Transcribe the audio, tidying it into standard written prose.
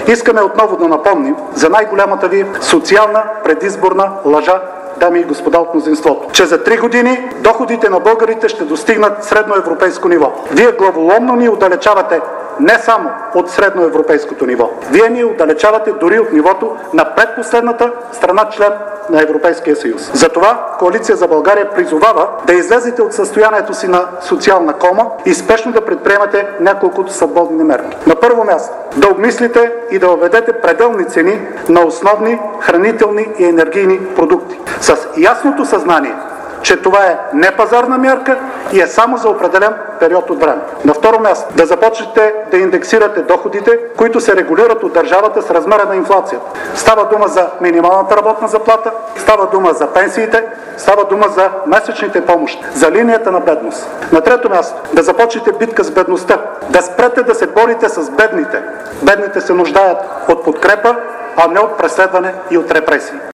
Искаме отново да напомним за най-голямата ви социална предизборна лъжа, дами и господа от мнозинството, че за 3 години доходите на българите ще достигнат средноевропейско ниво. Вие главоломно ни отдалечавате не само от средноевропейското ниво. Вие ни отдалечавате дори от нивото на предпоследната страна член на Европейския съюз. Затова Коалиция за България призовава да излезете от състоянието си на социална кома и спешно да предприемате няколко свободни мерки. На първо място, да обмислите и да въведете пределни цени на основни хранителни и енергийни продукти. С ясното съзнание, че това е непазарна мярка и е само за определен период от време. На второ място, да започнете да индексирате доходите, които се регулират от държавата с размера на инфлацията. Става дума за минималната работна заплата, става дума за пенсиите, става дума за месечните помощи, за линията на бедност. На трето място, да започнете битка с бедността, да спрете да се борите с бедните. Бедните се нуждаят от подкрепа, а не от преследване и от репресии.